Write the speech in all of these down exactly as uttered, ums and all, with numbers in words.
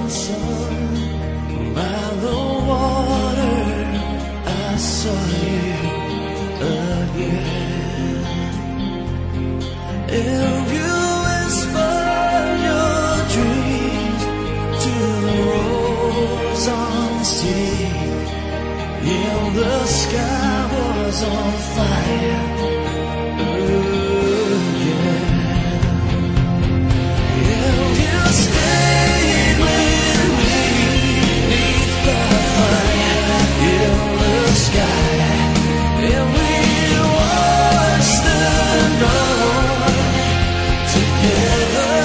sun. By the water I saw you again, and you whispered your dreams to the rose on the sea, and the sky was on fire again. And you stayed with me beneath the fire in the sky, and we watched the dawn together.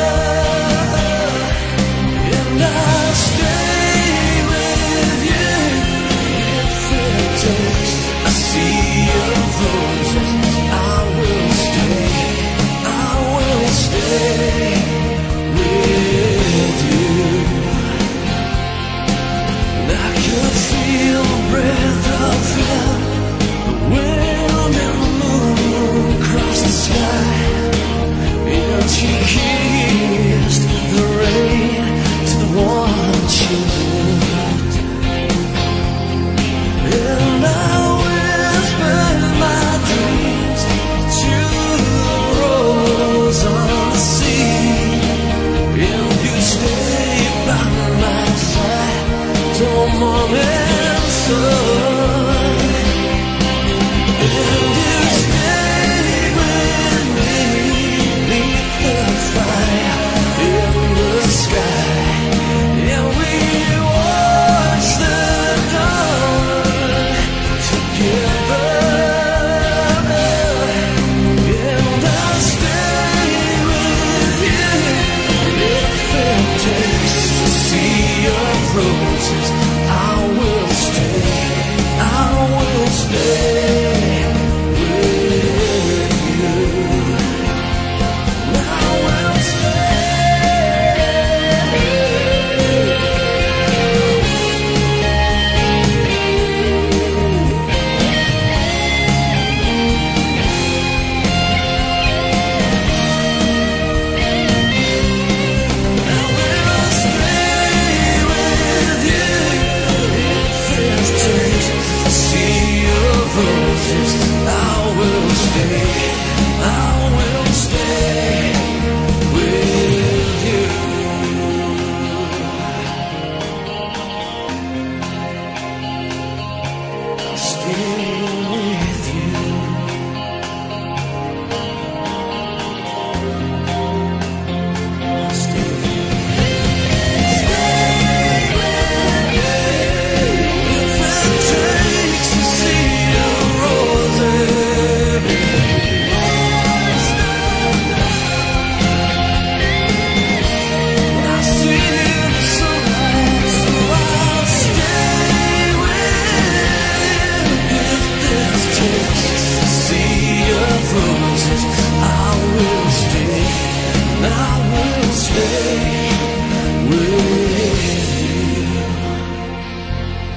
And I'll stay with you if it takes a sea of roses. I will stay, I will stay with you. And I could feel the breath of love, the wind and the moon across the sky, and she kissed the rain to the one she loved. And I whispered my dreams to the rose on the sea, and you stayed by my side till morning sun. And you stayed with me beneath the fire in the sky, and we watched the dawn together. And I'll stay with you if it takes a sea of roses. I will stay, I will stay with you. I will stay.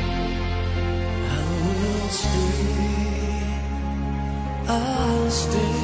I'll stay.